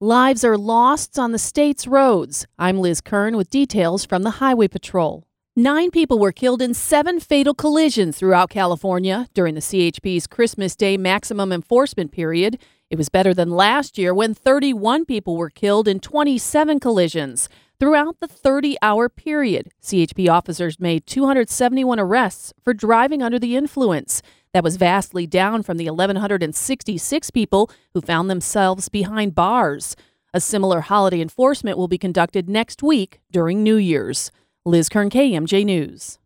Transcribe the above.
Lives are lost on the state's roads. I'm Liz Kern with details from the Highway Patrol. 9 people were killed in 7 fatal collisions throughout California during the CHP's Christmas Day maximum enforcement period. It was better than last year when 31 people were killed in 27 collisions. Throughout the 30-hour period, CHP officers made 271 arrests for driving under the influence. That was vastly down from the 1,166 people who found themselves behind bars. A similar holiday enforcement will be conducted next week during New Year's. Liz Kern, KMJ News.